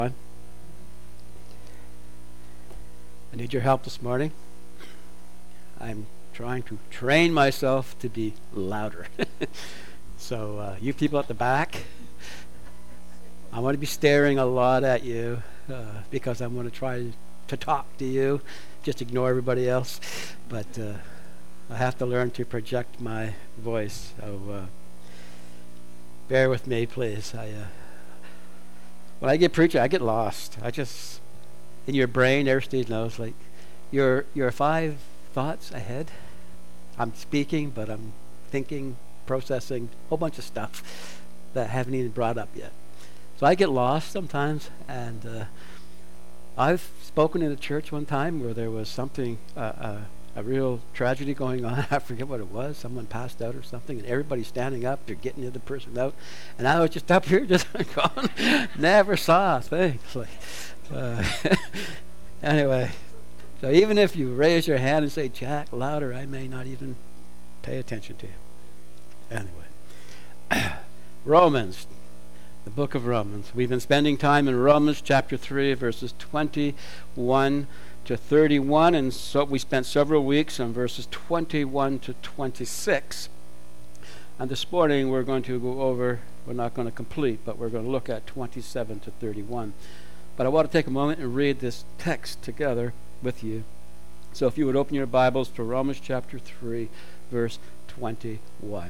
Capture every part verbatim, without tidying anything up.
I need your help this morning. I'm trying to train myself to be louder. so uh, you people at the back, I want to be staring a lot at you uh, because I'm going to try to talk to you. Just ignore everybody else. But uh, I have to learn to project my voice. So uh, bear with me, please. I uh, when I get preaching, I get lost. I just, in your brain, everybody knows, like, you're, you're five thoughts ahead. I'm speaking, but I'm thinking, processing, a whole bunch of stuff that I haven't even brought up yet. So I get lost sometimes, and uh, I've spoken in a church one time where there was something, uh, uh, a real tragedy going on. I forget what it was. Someone passed out or something, and everybody's standing up. They're getting the other person out, and I was just up here, just going, never saw a thing. Like, uh, anyway, so even if you raise your hand and say, "Jack, louder," I may not even pay attention to you. Anyway, Romans, the book of Romans. We've been spending time in Romans chapter three, verses twenty-one to thirty-one, and so we spent several weeks on verses twenty-one to twenty-six. And this morning we're going to go over, we're not going to complete, but we're going to look at twenty-seven to thirty-one. But I want to take a moment and read this text together with you. So if you would open your Bibles to Romans chapter three, verse twenty-one.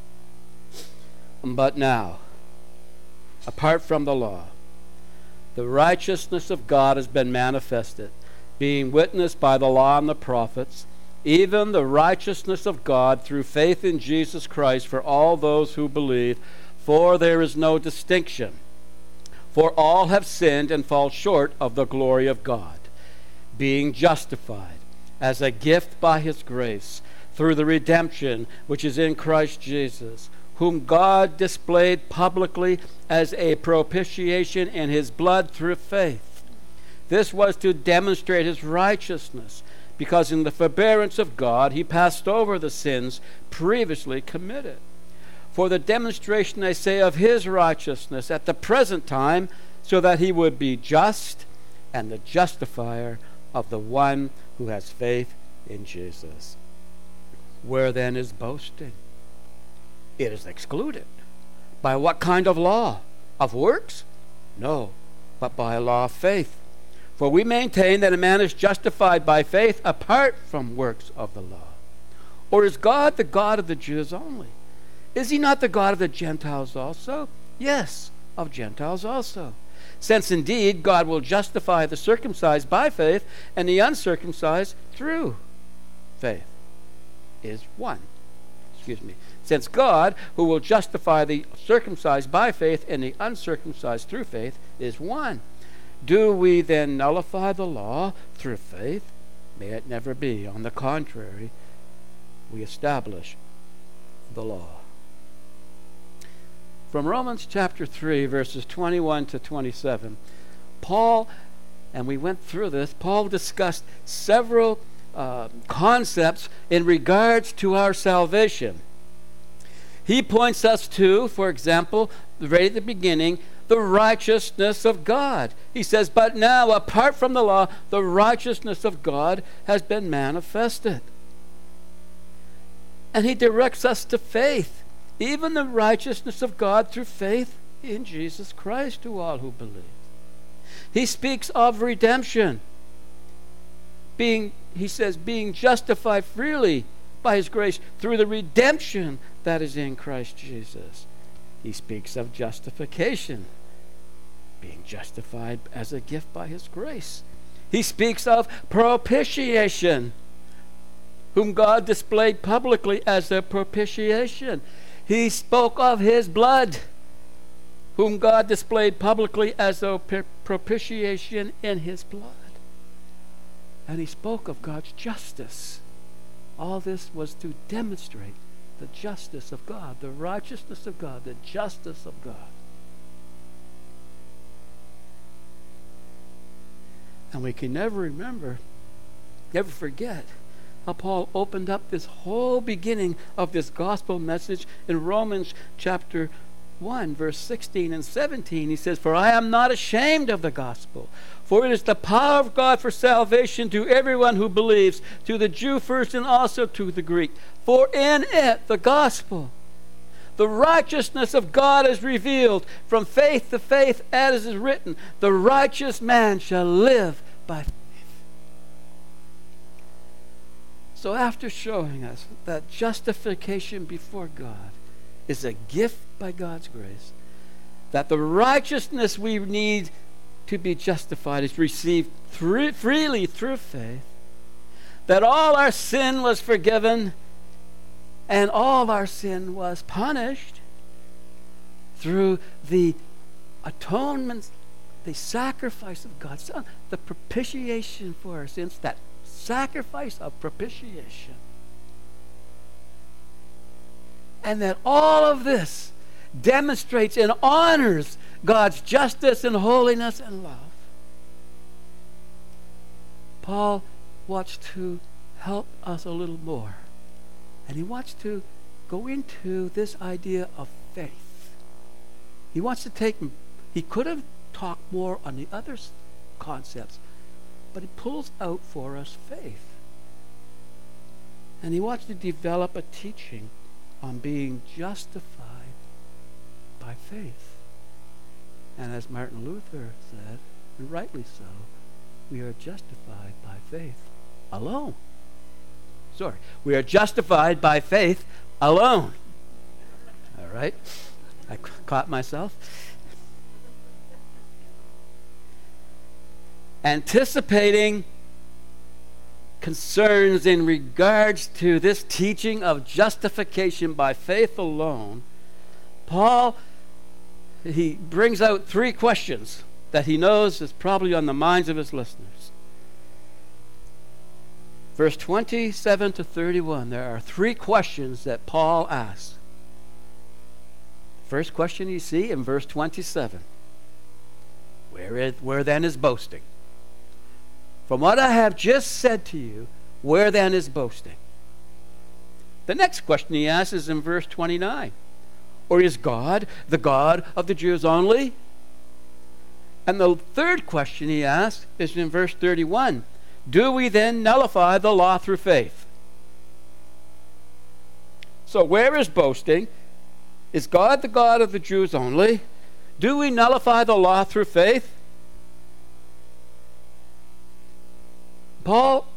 But now, apart from the law, the righteousness of God has been manifested, being witnessed by the law and the prophets, even the righteousness of God through faith in Jesus Christ for all those who believe, for there is no distinction. For all have sinned and fall short of the glory of God, being justified as a gift by his grace through the redemption which is in Christ Jesus, whom God displayed publicly as a propitiation in his blood through faith. This was to demonstrate his righteousness, because in the forbearance of God he passed over the sins previously committed. For the demonstration, I say, of his righteousness at the present time, so that he would be just and the justifier of the one who has faith in Jesus. Where then is boasting? It is excluded. By what kind of law? Of works? No, but by a law of faith. For we maintain that a man is justified by faith apart from works of the law. Or is God the God of the Jews only? Is he not the God of the Gentiles also? Yes, of Gentiles also. Since indeed God will justify the circumcised by faith and the uncircumcised through faith is one. Excuse me. Since God, who will justify the circumcised by faith and the uncircumcised through faith, is one. Do we then nullify the law through faith? May it never be. On the contrary, we establish the law. From Romans chapter three, verses twenty-one to twenty-seven, Paul, and we went through this, Paul discussed several uh, concepts in regards to our salvation. He points us to, for example, right at the beginning, the righteousness of God. He says, but now, apart from the law, the righteousness of God has been manifested. And he directs us to faith, even the righteousness of God through faith in Jesus Christ to all who believe. He speaks of redemption, being, he says, being justified freely by his grace through the redemption that is in Christ Jesus. He speaks of justification, being justified as a gift by his grace. He speaks of propitiation, whom God displayed publicly as a propitiation. He spoke of his blood, whom God displayed publicly as a propitiation in his blood. And he spoke of God's justice. All this was to demonstrate the justice of God, the righteousness of God, the justice of God. And we can never remember, never forget how Paul opened up this whole beginning of this gospel message in Romans chapter one, verse sixteen and seventeen, he says, "For I am not ashamed of the gospel, for it is the power of God for salvation to everyone who believes, to the Jew first and also to the Greek. For in it," the gospel, "the righteousness of God is revealed from faith to faith, as is written, the righteous man shall live by faith." So after showing us that justification before God is a gift by God's grace, that the righteousness we need to be justified is received through, freely through faith, that all our sin was forgiven and all our sin was punished through the atonement, the sacrifice of God's Son, the propitiation for our sins, that sacrifice of propitiation. And that all of this demonstrates and honors God's justice and holiness and love. Paul wants to help us a little more. And he wants to go into this idea of faith. He wants to take, he could have talked more on the other concepts, but he pulls out for us faith. And he wants to develop a teaching on being justified by faith. And as Martin Luther said, and rightly so, we are justified by faith alone. Sorry, we are justified by faith alone. All right? I c- caught myself. Anticipating concerns in regards to this teaching of justification by faith alone, Paul, he brings out three questions that he knows is probably on the minds of his listeners. Verse twenty-seven to thirty-one, there are three questions that Paul asks. First question you see in verse twenty-seven. Where, is, where then is boasting? From what I have just said to you, where then is boasting? The next question he asks is in verse twenty-nine. Or is God the God of the Jews only? And the third question he asks is in verse thirty-one. Do we then nullify the law through faith? So where is boasting? Is God the God of the Jews only? Do we nullify the law through faith? Paul,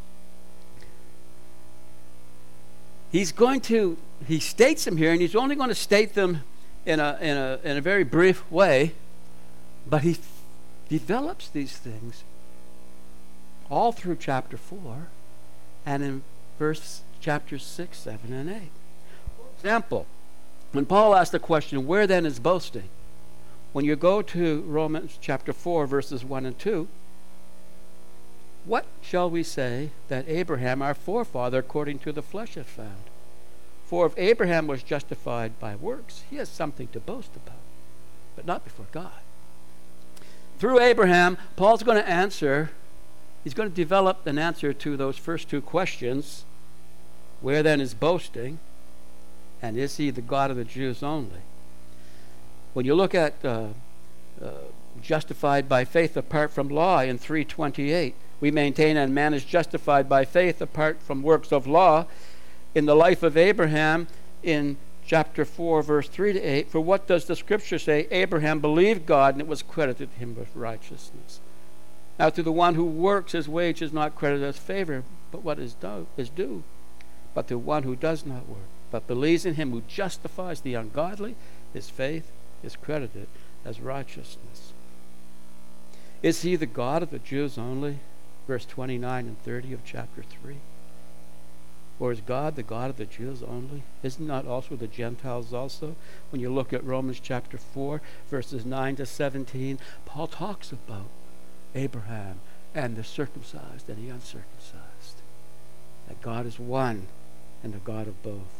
he's going to, he states them here, and he's only going to state them in a, in a, in a very brief way, but he f- develops these things all through chapter four and in verse chapters six, seven, and eight. For example, when Paul asked the question, where then is boasting? When you go to Romans chapter four, verses one and two, what shall we say that Abraham, our forefather, according to the flesh, hath found? For if Abraham was justified by works, he has something to boast about, but not before God. Through Abraham, Paul's going to answer, he's going to develop an answer to those first two questions. Where then is boasting? And is he the God of the Jews only? When you look at uh, uh, justified by faith apart from law in three twenty-eight, we maintain and man is justified by faith apart from works of law. In the life of Abraham, in chapter four, verse three to eight, for what does the scripture say? Abraham believed God, and it was credited to him with righteousness. Now to the one who works, his wage is not credited as favor, but what is due, is due. But to one who does not work, but believes in him who justifies the ungodly, his faith is credited as righteousness. Is he the God of the Jews only? Verse twenty-nine and thirty of chapter three. Or is God the God of the Jews only? Isn't not also the Gentiles also? When you look at Romans chapter four, verses nine to seventeen, Paul talks about Abraham and the circumcised and the uncircumcised. That God is one and the God of both.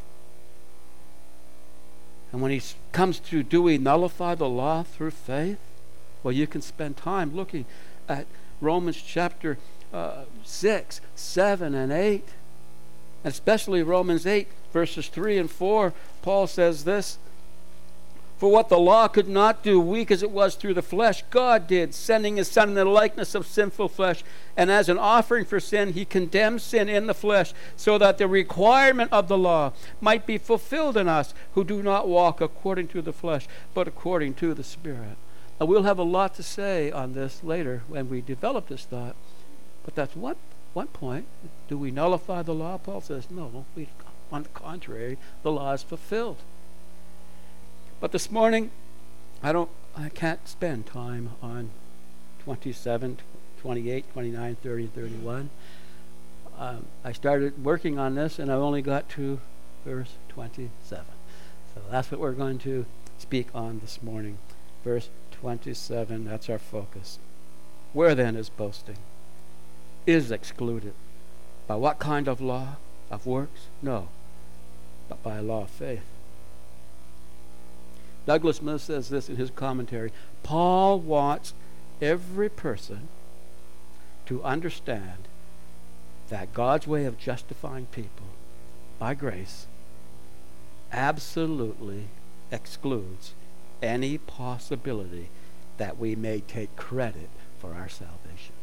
And when he comes to, do we nullify the law through faith? Well, you can spend time looking at Romans chapter uh, six, seven, and eight. And especially Romans eight, verses three and four, Paul says this, For what the law could not do, weak as it was through the flesh, God did, sending his Son in the likeness of sinful flesh. And as an offering for sin, he condemned sin in the flesh, so that the requirement of the law might be fulfilled in us who do not walk according to the flesh, but according to the Spirit. Now, we'll have a lot to say on this later when we develop this thought. But that's one, one point. Do we nullify the law? Paul says, no. We, on the contrary, the law is fulfilled. But this morning, I don't, I can't spend time on twenty-seven, twenty-eight, twenty-nine, thirty, and thirty-one. Um, I started working on this, and I only got to verse twenty-seven. So that's what we're going to speak on this morning. Verse twenty-seven, that's our focus. Where then is boasting? Is excluded. By what kind of law? Of works? No, but by a law of faith. Douglas Smith says this in his commentary. Paul wants every person to understand that God's way of justifying people by grace absolutely excludes any possibility that we may take credit for our salvation.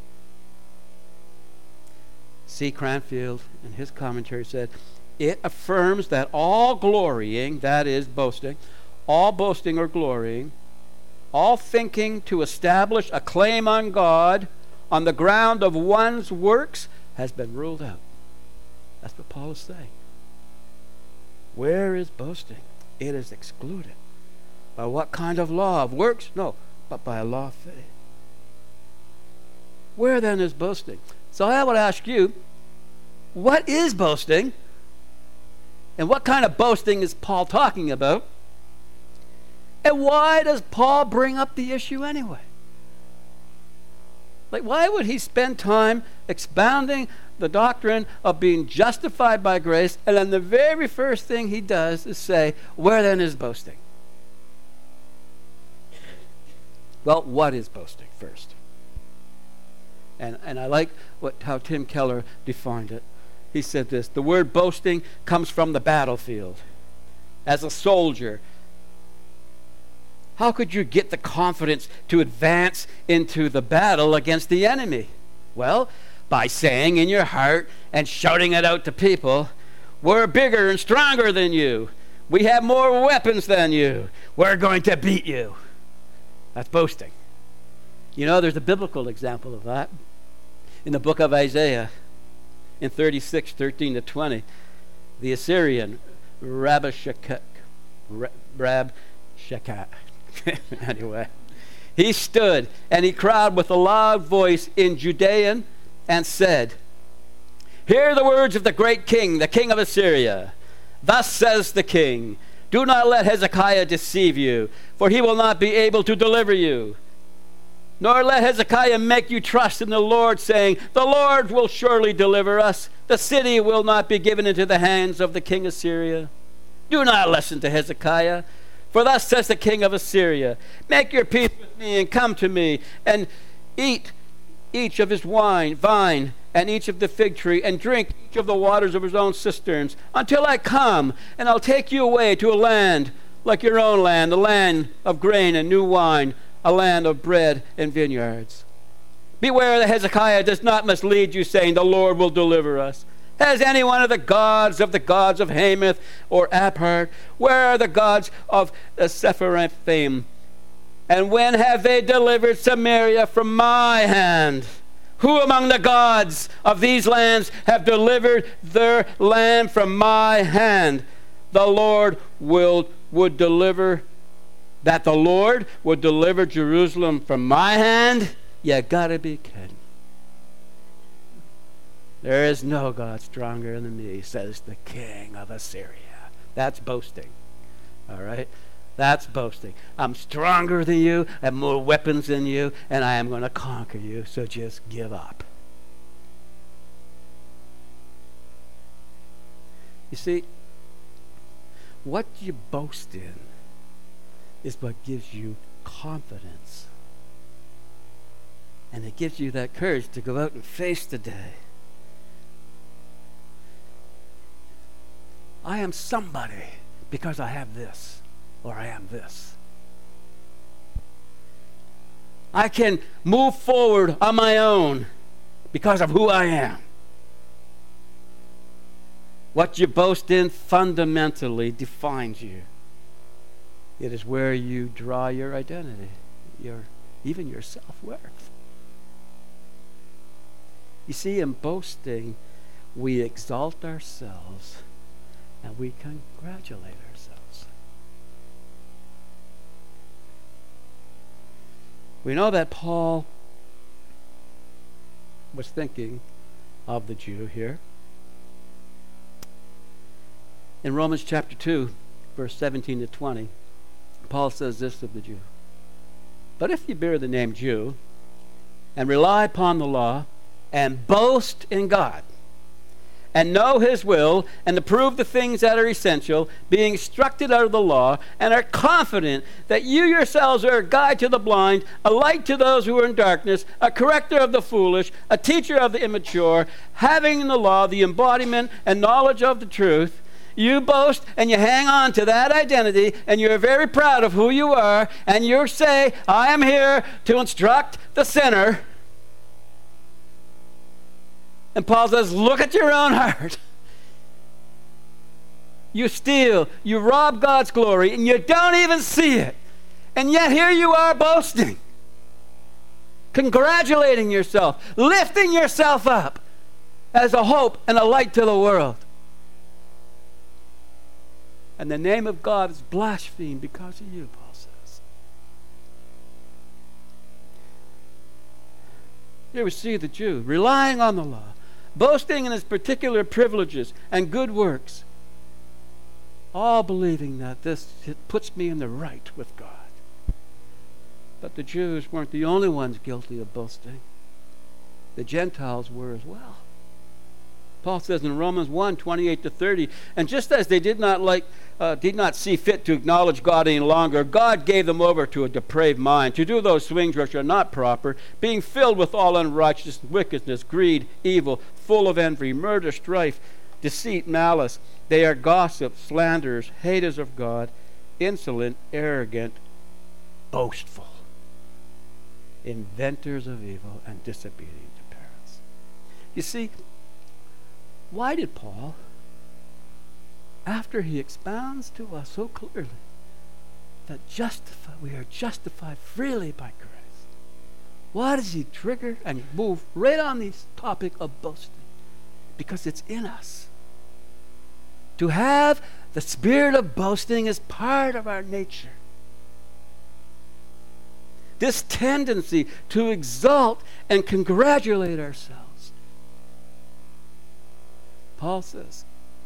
C. Cranfield, in his commentary, said, it affirms that all glorying, that is, boasting, all boasting or glorying, all thinking to establish a claim on God on the ground of one's works has been ruled out. That's what Paul is saying. Where is boasting? It is excluded. By what kind of law? Of works? No, but by a law of faith. Where then is boasting? So I would ask you, what is boasting? And what kind of boasting is Paul talking about? And why does Paul bring up the issue anyway? Like, why would he spend time expounding the doctrine of being justified by grace, and then the very first thing he does is say, where then is boasting? Well, what is boasting first? And and I like what how Tim Keller defined it. He said this, the word boasting comes from the battlefield. As a soldier, how could you get the confidence to advance into the battle against the enemy? Well, by saying in your heart and shouting it out to people, we're bigger and stronger than you. We have more weapons than you. We're going to beat you. That's boasting. You know, there's a biblical example of that. In the book of Isaiah, in thirty-six, thirteen to twenty, the Assyrian, Rabshakeh, Rabshakeh, anyway, he stood and he cried with a loud voice in Judean and said, hear the words of the great king, the king of Assyria. Thus says the king, do not let Hezekiah deceive you, for he will not be able to deliver you. Nor let Hezekiah make you trust in the Lord, saying, the Lord will surely deliver us. The city will not be given into the hands of the king of Syria. Do not listen to Hezekiah. For thus says the king of Assyria, make your peace with me and come to me, and eat each of his wine, vine, and each of the fig tree, and drink each of the waters of his own cisterns, until I come, and I'll take you away to a land like your own land, a land of grain and new wine, a land of bread and vineyards. Beware that Hezekiah does not mislead you, saying, the Lord will deliver us. Has any one of the gods of the gods of Hamath or Apart? Where are the gods of Sepharvaim? And when have they delivered Samaria from my hand? Who among the gods of these lands have delivered their land from my hand? The Lord will would deliver, that the Lord would deliver Jerusalem from my hand? You gotta be kidding. There is no God stronger than me, says the king of Assyria. That's boasting. All right? That's boasting. I'm stronger than you, I have more weapons than you, and I am going to conquer you, so just give up. You see, what you boast in is what gives you confidence. And it gives you that courage to go out and face the day. I am somebody because I have this. or I am this. I can move forward on my own because of who I am. What you boast in fundamentally defines you. It is where you draw your identity, your even your self-worth. You see, in boasting, we exalt ourselves and we congratulate ourselves. We know that Paul was thinking of the Jew here. In Romans chapter two, verse seventeen to twenty, Paul says this of the Jew. But if you bear the name Jew and rely upon the law and boast in God and know his will and approve the things that are essential, being instructed out of the law, and are confident that you yourselves are a guide to the blind, a light to those who are in darkness, a corrector of the foolish, a teacher of the immature, having in the law the embodiment and knowledge of the truth, you boast and you hang on to that identity and you're very proud of who you are and you say, I am here to instruct the sinner. And Paul says, look at your own heart. You steal, you rob God's glory, and you don't even see it. And yet here you are boasting, congratulating yourself, lifting yourself up as a hope and a light to the world. And the name of God is blasphemed because of you, Paul says. Here we see the Jew relying on the law, boasting in his particular privileges and good works, all believing that this puts me in the right with God. But the Jews weren't the only ones guilty of boasting. The Gentiles were as well. Paul says in Romans one, twenty-eight to thirty, and just as they did not like, uh, did not see fit to acknowledge God any longer, God gave them over to a depraved mind, to do those things which are not proper, being filled with all unrighteousness, wickedness, greed, evil, full of envy, murder, strife, deceit, malice. They are gossips, slanderers, haters of God, insolent, arrogant, boastful, inventors of evil, and disobedient to parents. You see, why did Paul, after he expounds to us so clearly that justify, we are justified freely by grace, why does he trigger and move right on this topic of boasting? Because it's in us. To have the spirit of boasting is part of our nature. This tendency to exalt and congratulate ourselves. Paul says,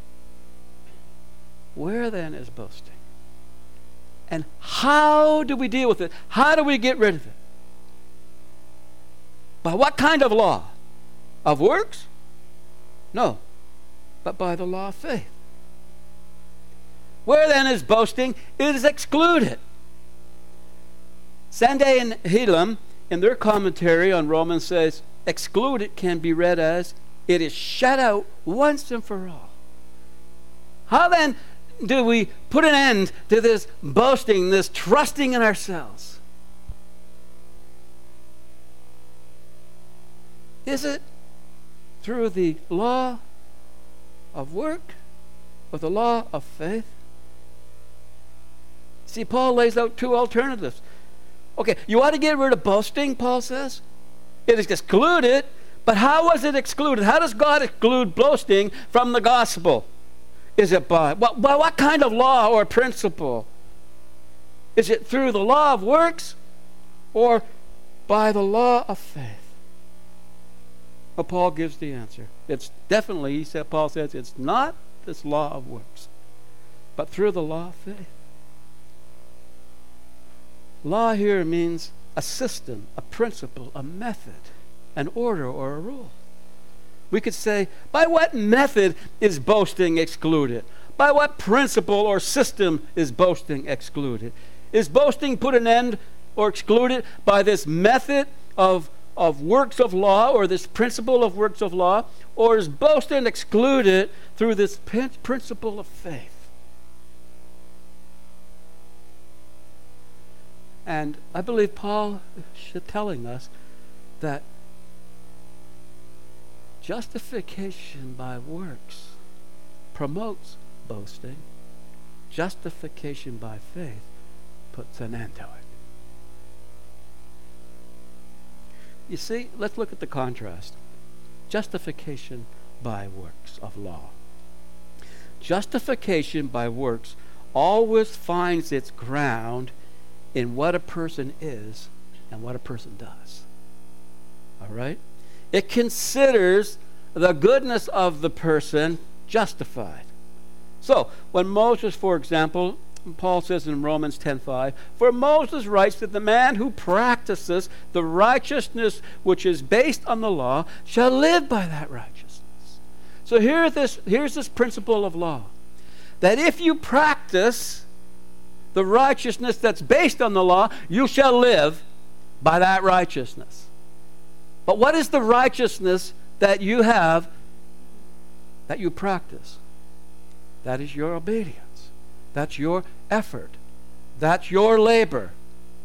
where then is boasting? And how do we deal with it? How do we get rid of it? By what kind of law? Of works? No, but by the law of faith. Where then is boasting? It is excluded. Sande and Helam, in their commentary on Romans, says, excluded can be read as, it is shut out once and for all. How then do we put an end to this boasting, this trusting in ourselves? Is it through the law of work or the law of faith? See, Paul lays out two alternatives. Okay, you ought to get rid of boasting, Paul says. It is excluded. But how was it excluded? How does God exclude boasting from the gospel? Is it by, what, by what kind of law or principle? Is it through the law of works or by the law of faith? Well, Paul gives the answer. It's definitely, he said, Paul says, it's not this law of works, but through the law of faith. Law here means a system, a principle, a method, an order or a rule. We could say, by what method is boasting excluded? By what principle or system is boasting excluded? Is boasting put an end or excluded by this method of, of works of law or this principle of works of law? Or is boasting excluded through this principle of faith? And I believe Paul is telling us that justification by works promotes boasting. Justification by faith puts an end to it. You see, let's look at the contrast. Justification by works of law. Justification by works always finds its ground in what a person is and what a person does. All right? It considers the goodness of the person justified. So, when Moses, for example, Paul says in Romans ten five, for Moses writes that the man who practices the righteousness which is based on the law shall live by that righteousness. So here this, here's this principle of law, that if you practice the righteousness that's based on the law, you shall live by that righteousness. But what is the righteousness that you have, that you practice? That is your obedience. That's your effort. That's your labor.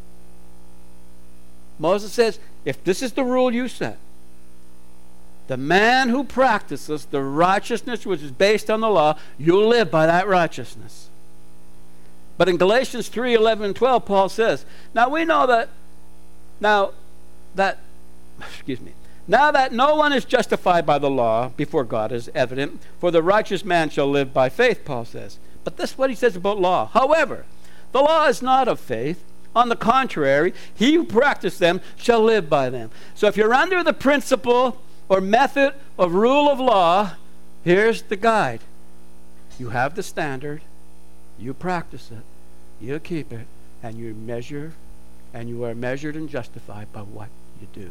Moses says, if this is the rule you set, the man who practices the righteousness which is based on the law, you'll live by that righteousness. But in Galatians three eleven and twelve, Paul says, now we know that, now that, excuse me, now that no one is justified by the law before God is evident, for the righteous man shall live by faith, Paul says. But this is what he says about law. However, the law is not of faith. On the contrary, he who practices them shall live by them. So if you're under the principle or method of rule of law, here's the guide. You have the standard, you practice it, you keep it, and you measure, and you are measured and justified by what you do.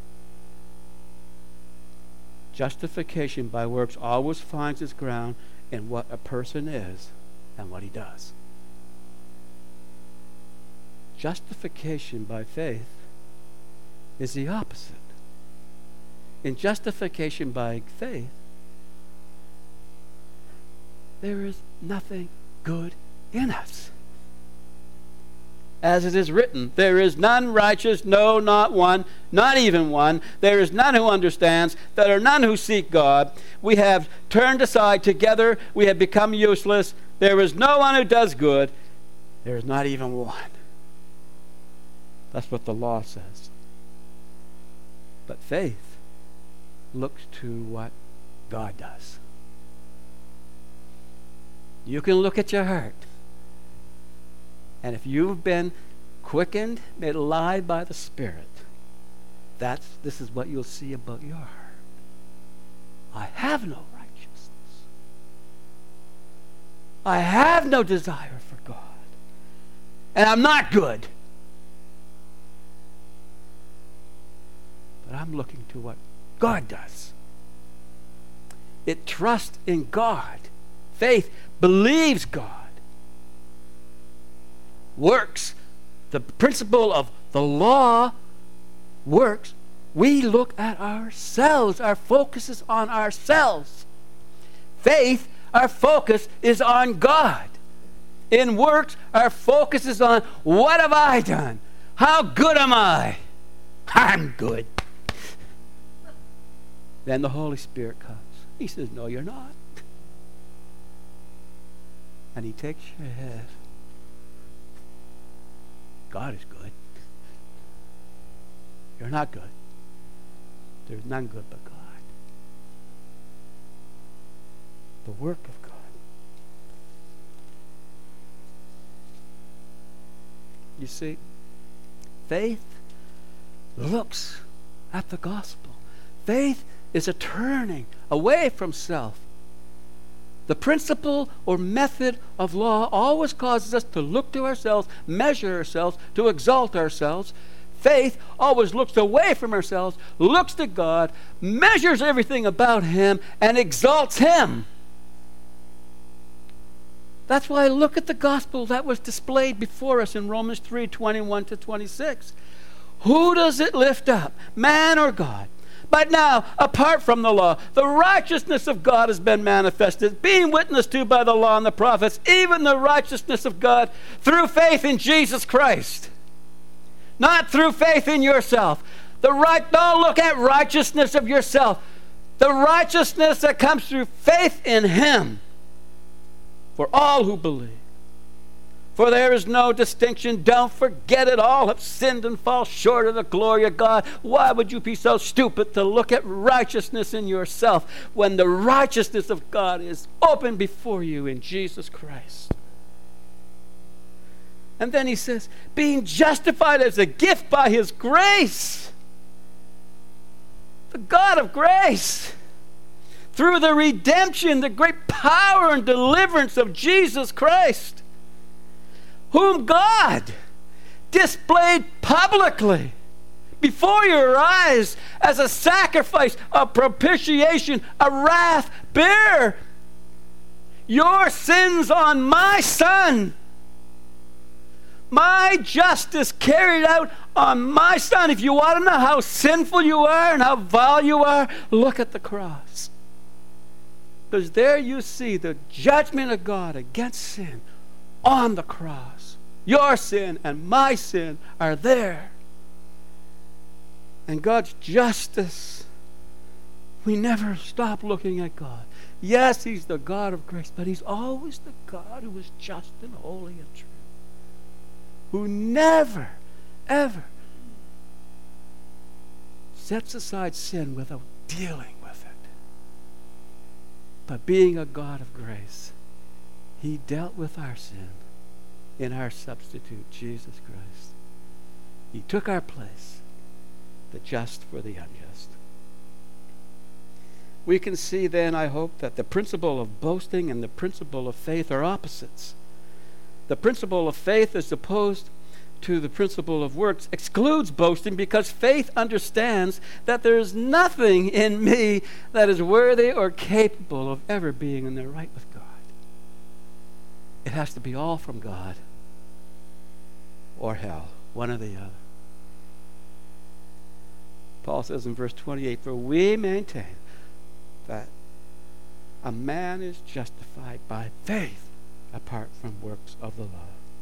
Justification by works always finds its ground in what a person is and what he does. Justification by faith is the opposite. In justification by faith, there is nothing good in us. As it is written, there is none righteous, no, not one, not even one. There is none who understands. There are none who seek God. We have turned aside together. We have become useless. There is no one who does good. There is not even one. That's what the law says. But faith looks to what God does. You can look at your heart. And if you've been quickened, made alive by the Spirit, that's this is what you'll see about your heart. I have no righteousness. I have no desire for God. And I'm not good. But I'm looking to what God does. It trusts in God. Faith believes God. Works, the principle of the law works, we look at ourselves. Our focus is on ourselves. Faith, our focus is on God. In works, our focus is on what have I done? How good am I? I'm good. Then the Holy Spirit comes. He says, no, you're not. And he takes your head. God is good. You're not good. There's none good but God. The work of God. You see, faith looks at the gospel. Faith is a turning away from self. The principle or method of law always causes us to look to ourselves, measure ourselves, to exalt ourselves. Faith always looks away from ourselves, looks to God, measures everything about Him, and exalts Him. That's why look at the gospel that was displayed before us in Romans three, twenty-one to twenty-six. Who does it lift up, man or God? But now, apart from the law, the righteousness of God has been manifested, being witnessed to by the law and the prophets, even the righteousness of God through faith in Jesus Christ. Not through faith in yourself. The right, don't look at righteousness of yourself. The righteousness that comes through faith in him for all who believe. For there is no distinction. Don't forget it. All have sinned and fall short of the glory of God. Why would you be so stupid to look at righteousness in yourself when the righteousness of God is open before you in Jesus Christ? And then he says, being justified as a gift by his grace. The God of grace. Through the redemption, the great power and deliverance of Jesus Christ, whom God displayed publicly before your eyes as a sacrifice, a propitiation, a wrath. Bear your sins on my Son. My justice carried out on my Son. If you want to know how sinful you are and how vile you are, look at the cross. Because there you see the judgment of God against sin on the cross. Your sin and my sin are there. And God's justice, we never stop looking at God. Yes, he's the God of grace, but he's always the God who is just and holy and true. Who never, ever sets aside sin without dealing with it. But being a God of grace, he dealt with our sin in our substitute, Jesus Christ. He took our place, the just for the unjust. We can see then, I hope, that the principle of boasting and the principle of faith are opposites. The principle of faith, as opposed to the principle of works, excludes boasting because faith understands that there is nothing in me that is worthy or capable of ever being in the right with God. It has to be all from God or hell, one or the other. Paul says in verse twenty-eight, for we maintain that a man is justified by faith apart from works of the law.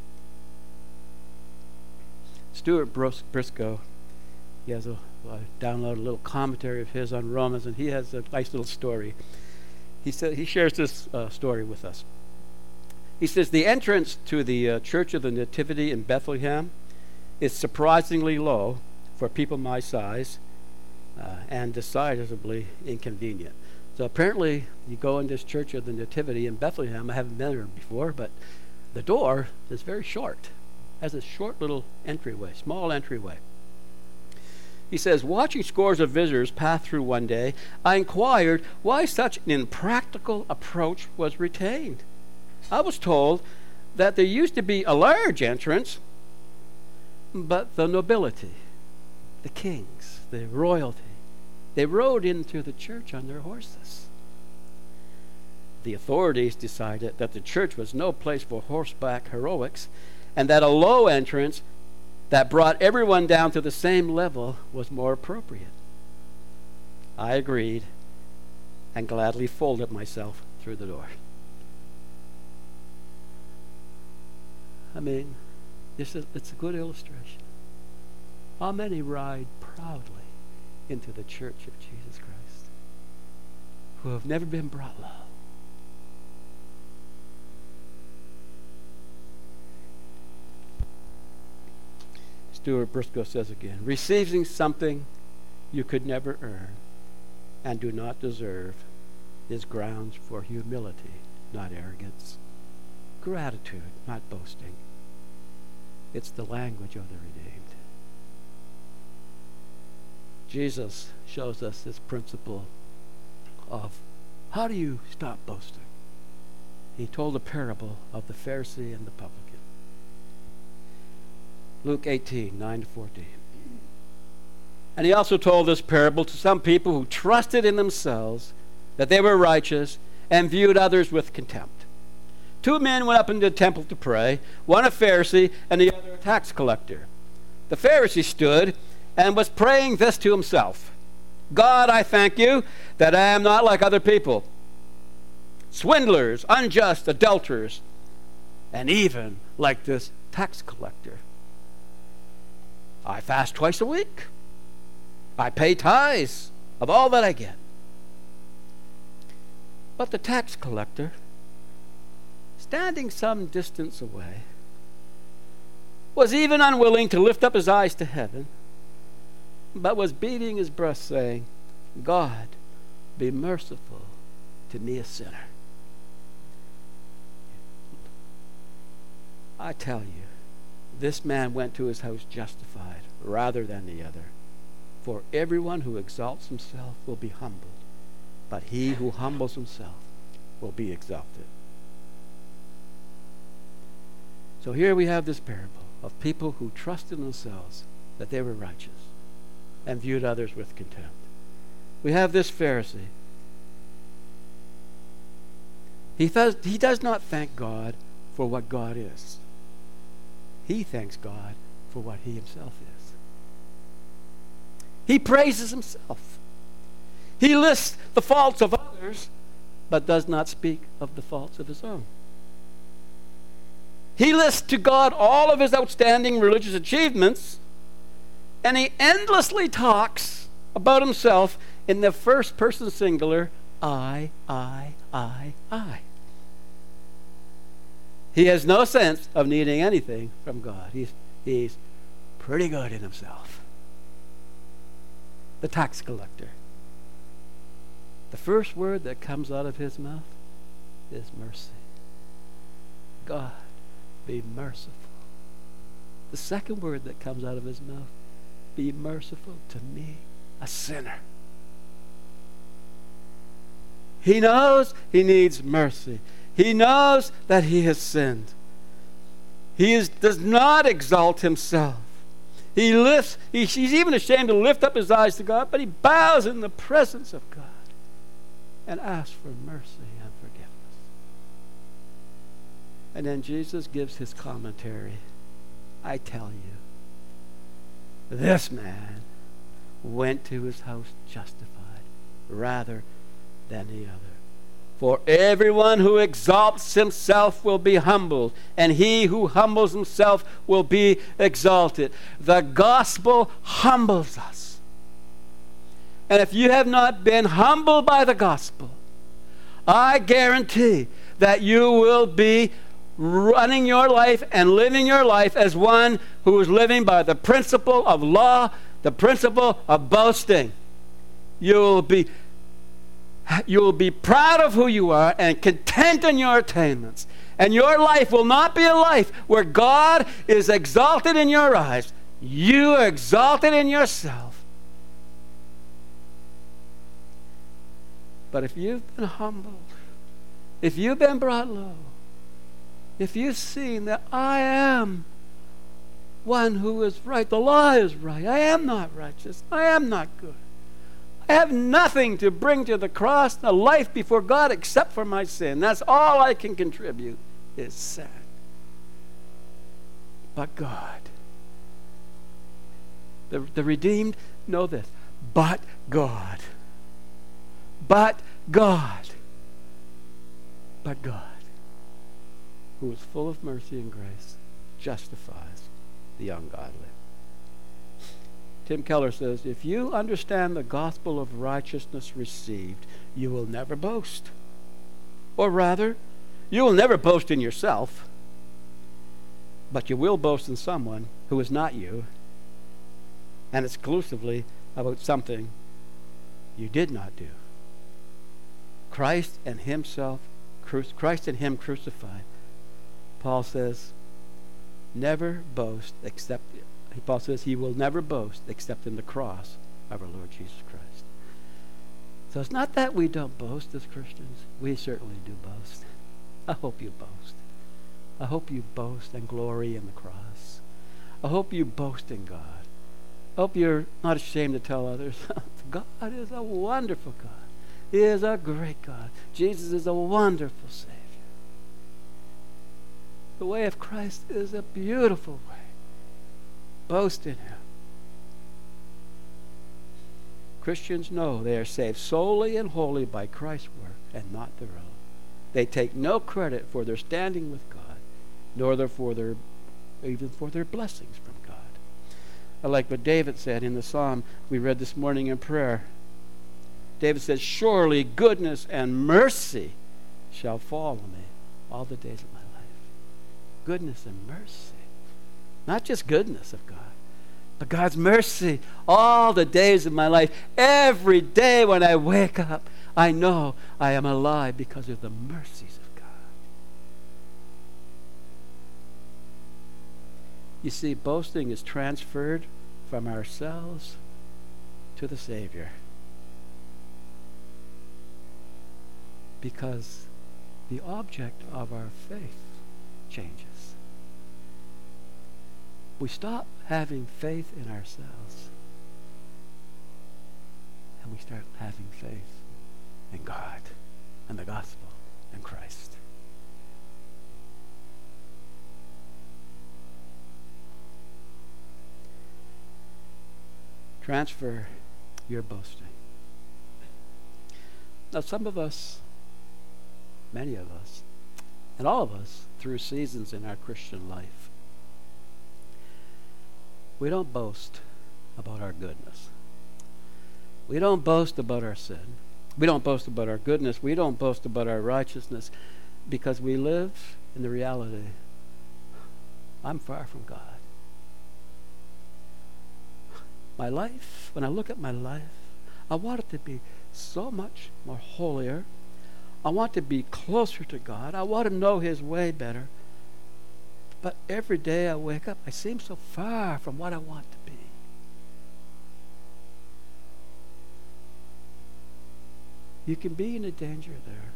Stuart Briscoe, he has a, I downloaded a little commentary of his on Romans, and he has a nice little story. He said he shares this uh, story with us. He says the entrance to the uh, Church of the Nativity in Bethlehem is surprisingly low for people my size uh, and decidedly inconvenient. So apparently you go in this Church of the Nativity in Bethlehem. I haven't been there before, but the door is very short. Has a short little entryway, small entryway. He says, watching scores of visitors pass through one day, I inquired why such an impractical approach was retained. I was told that there used to be a large entrance, but the nobility, the kings, the royalty, they rode into the church on their horses. The authorities decided that the church was no place for horseback heroics, and that a low entrance that brought everyone down to the same level was more appropriate. I agreed and gladly folded myself through the door. I mean, this is, it's a good illustration. How many ride proudly into the church of Jesus Christ who have never been brought low? Stuart Briscoe says again, receiving something you could never earn and do not deserve is grounds for humility, not arrogance. Gratitude, not boasting. It's the language of the redeemed. Jesus shows us this principle of how do you stop boasting? He told a parable of the Pharisee and the publican. Luke eighteen, nine to fourteen. And he also told this parable to some people who trusted in themselves that they were righteous and viewed others with contempt. Two men went up into the temple to pray, one a Pharisee and the other a tax collector. The Pharisee stood and was praying this to himself. God, I thank you that I am not like other people, swindlers, unjust, adulterers, and even like this tax collector. I fast twice a week. I pay tithes of all that I get. But the tax collector, standing some distance away, was even unwilling to lift up his eyes to heaven, but was beating his breast, saying, God, be merciful to me, a sinner. I tell you, this man went to his house justified rather than the other. For everyone who exalts himself will be humbled, but he who humbles himself will be exalted. So here we have this parable of people who trusted themselves that they were righteous and viewed others with contempt. We have this Pharisee. He does, he does not thank God for what God is. He thanks God for what he himself is. He praises himself. He lists the faults of others, but does not speak of the faults of his own. He lists to God all of his outstanding religious achievements, and he endlessly talks about himself in the first person singular, I, I, I, I. He has no sense of needing anything from God. He's, he's pretty good in himself. The tax collector. The first word that comes out of his mouth is mercy. God, be merciful. The second word that comes out of his mouth, be merciful to me, a sinner. He knows he needs mercy. He knows that he has sinned. He is, does not exalt himself. He lifts, he, he's even ashamed to lift up his eyes to God, but he bows in the presence of God and asks for mercy and forgiveness. And then Jesus gives his commentary. I tell you, this man went to his house justified rather than the other. For everyone who exalts himself will be humbled, and he who humbles himself will be exalted. The gospel humbles us. And if you have not been humbled by the gospel, I guarantee that you will be running your life and living your life as one who is living by the principle of law, the principle of boasting. You will be You will be proud of who you are and content in your attainments. And your life will not be a life where God is exalted in your eyes. You are exalted in yourself. But if you've been humbled, if you've been brought low, if you've seen that I am one who is right, the law is right, I am not righteous, I am not good, I have nothing to bring to the cross, the life before God, except for my sin. That's all I can contribute is sin. But God, the, the redeemed know this. But God. But God. But God, who is full of mercy and grace, justifies the ungodly. Tim Keller says, if you understand the gospel of righteousness received, you will never boast. Or rather, you will never boast in yourself, but you will boast in someone who is not you, and exclusively about something you did not do. Christ and himself, Christ and him crucified. Paul says, never boast except Paul says he will never boast except in the cross of our Lord Jesus Christ. So it's not that we don't boast as Christians. We certainly do boast. I hope you boast. I hope you boast and glory in the cross. I hope you boast in God. I hope you're not ashamed to tell others, God is a wonderful God. He is a great God. Jesus is a wonderful Savior. The way of Christ is a beautiful way. Boast in him. Christians know they are saved solely and wholly by Christ's work and not their own. They take no credit for their standing with God, nor for their, even for their blessings from God. I like what David said in the psalm we read this morning in prayer. David said, surely goodness and mercy shall follow me all the days of my life. Goodness and mercy. Not just goodness of God, but God's mercy all the days of my life. Every day when I wake up, I know I am alive because of the mercies of God. You see, boasting is transferred from ourselves to the Savior. Because the object of our faith changes. We stop having faith in ourselves and we start having faith in God and the gospel and Christ. Transfer your boasting. Now, some of us, many of us, and all of us, through seasons in our Christian life, we don't boast about our goodness. We don't boast about our sin. We don't boast about our goodness. We don't boast about our righteousness because we live in the reality, I'm far from God. My life, when I look at my life, I want it to be so much more holier. I want to be closer to God. I want to know His way better. But every day I wake up, I seem so far from what I want to be. You can be in a danger there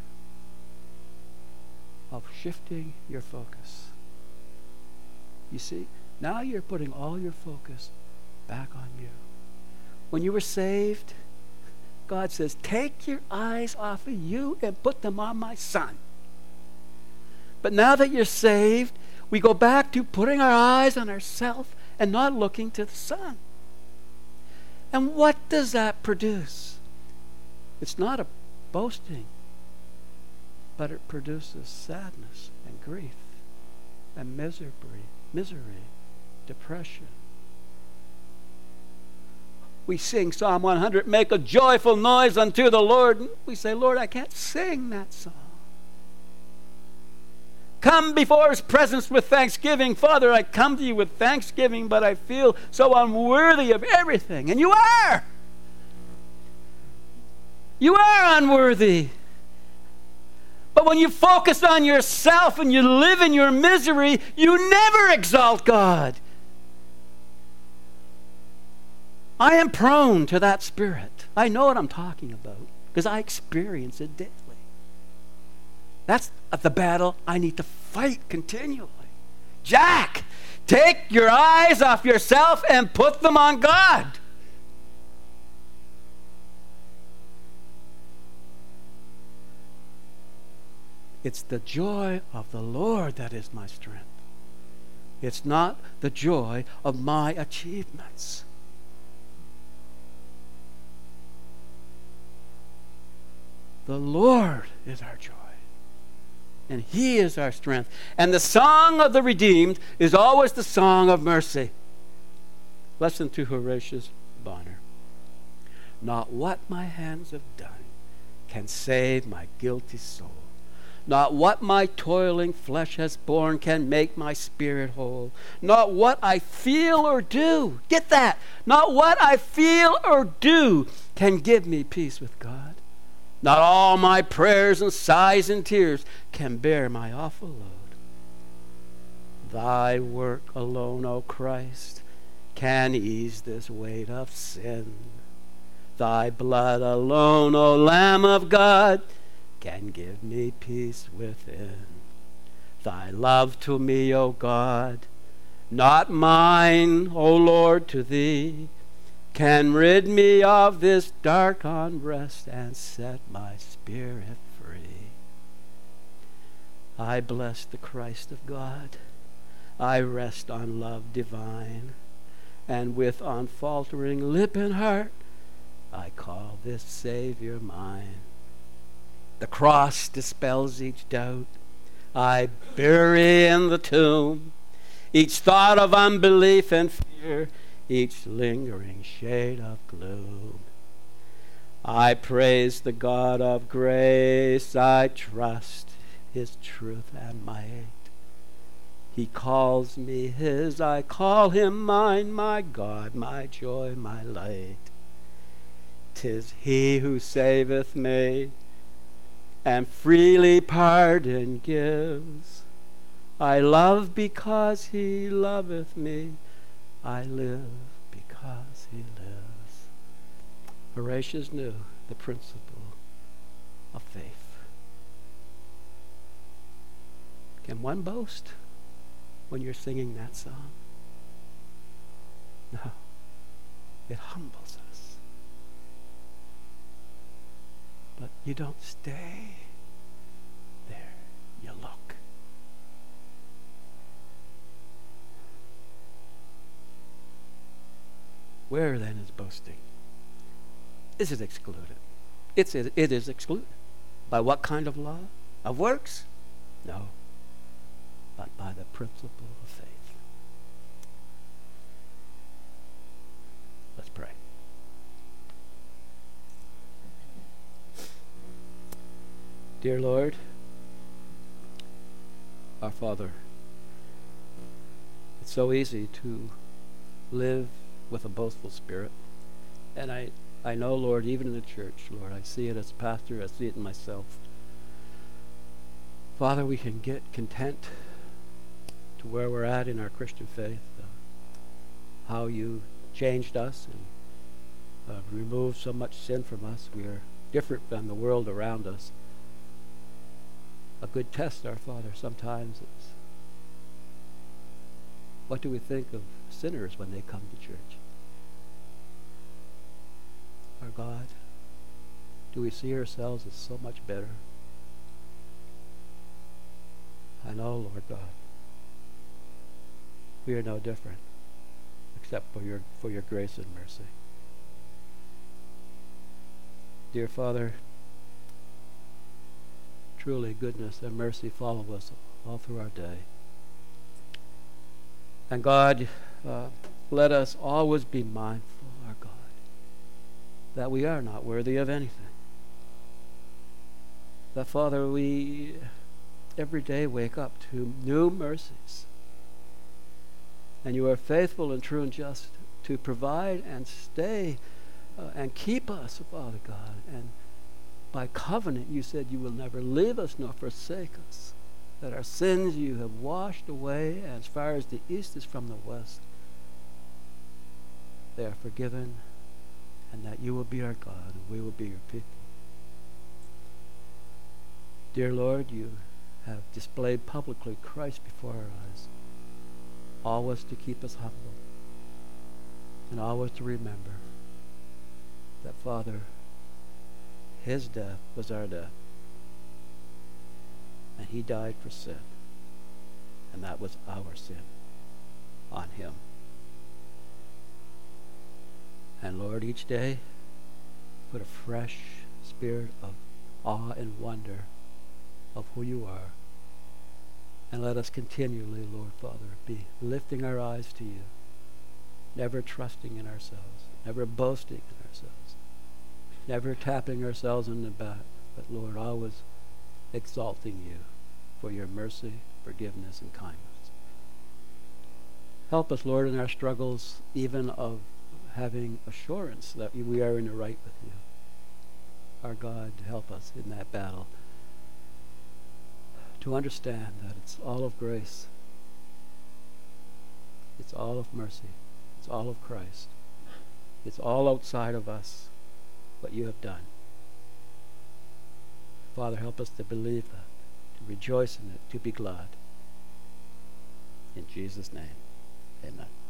of shifting your focus. You see, now you're putting all your focus back on you. When you were saved, God says, take your eyes off of you and put them on my Son. But now that you're saved, we go back to putting our eyes on ourselves and not looking to the Son. And what does that produce? It's not a boasting, but it produces sadness and grief and misery, misery, depression. We sing Psalm one hundred, make a joyful noise unto the Lord. We say, Lord, I can't sing that song. Come before His presence with thanksgiving. Father, I come to you with thanksgiving, but I feel so unworthy of everything. And you are. You are unworthy. But when you focus on yourself and you live in your misery, you never exalt God. I am prone to that spirit. I know what I'm talking about because I experience it daily. That's the battle I need to fight continually. Jack, take your eyes off yourself and put them on God. It's the joy of the Lord that is my strength. It's not the joy of my achievements. The Lord is our joy. And He is our strength. And the song of the redeemed is always the song of mercy. Listen to Horatius Bonner. Not what my hands have done can save my guilty soul. Not what my toiling flesh has borne can make my spirit whole. Not what I feel or do. Get that. Not what I feel or do can give me peace with God. Not all my prayers and sighs and tears can bear my awful load. Thy work alone, O Christ, can ease this weight of sin. Thy blood alone, O Lamb of God, can give me peace within. Thy love to me, O God, not mine, O Lord, to Thee, can rid me of this dark unrest and set my spirit free. I bless the Christ of God. I rest on love divine, and with unfaltering lip and heart, I call this Savior mine. The cross dispels each doubt I bury in the tomb, each thought of unbelief and fear each lingering shade of gloom. I praise the God of grace, I trust his truth and might. He calls me his, I call him mine, my God, my joy, my light. 'Tis he who saveth me, and freely pardon gives. I love because he loveth me, I live because he lives. Horatius knew the principle of faith. Can one boast when you're singing that song? No. It humbles us. But you don't stay there. You look. Where then is boasting? Is it excluded? It's, it, it is excluded. By what kind of law? Of works? No. But by the principle of faith. Let's pray. Dear Lord, our Father, it's so easy to live with a boastful spirit. And I, I know, Lord, even in the church, Lord, I see it as a pastor, I see it in myself. Father, we can get content to where we're at in our Christian faith, uh, how you changed us and uh, removed so much sin from us. We are different than the world around us. A good test, our Father, sometimes is, what do we think of sinners when they come to church? Our God, do we see ourselves as so much better? I know, Lord God, we are no different except for your for your grace and mercy. Dear Father, truly goodness and mercy follow us all through our day. And God, uh, let us always be mindful, our God, that we are not worthy of anything. That, Father, we every day wake up to new mercies. And you are faithful and true and just to provide and stay uh, and keep us, Father God. And by covenant, you said you will never leave us nor forsake us. That our sins you have washed away as far as the east is from the west. They are forgiven, and that you will be our God and we will be your people. Dear Lord, you have displayed publicly Christ before our eyes, always to keep us humble, and always to remember that, Father, his death was our death, and he died for sin, and that was our sin on him. And Lord, each day put a fresh spirit of awe and wonder of who you are. And let us continually, Lord Father, be lifting our eyes to you, never trusting in ourselves, never boasting in ourselves, never tapping ourselves in the back, but Lord, always exalting you for your mercy, forgiveness, and kindness. Help us, Lord, in our struggles, even of having assurance that we are in the right with you. Our God, help us in that battle to understand that it's all of grace, it's all of mercy, it's all of Christ, it's all outside of us, what you have done. Father, help us to believe that, to rejoice in it, to be glad. In Jesus' name, amen.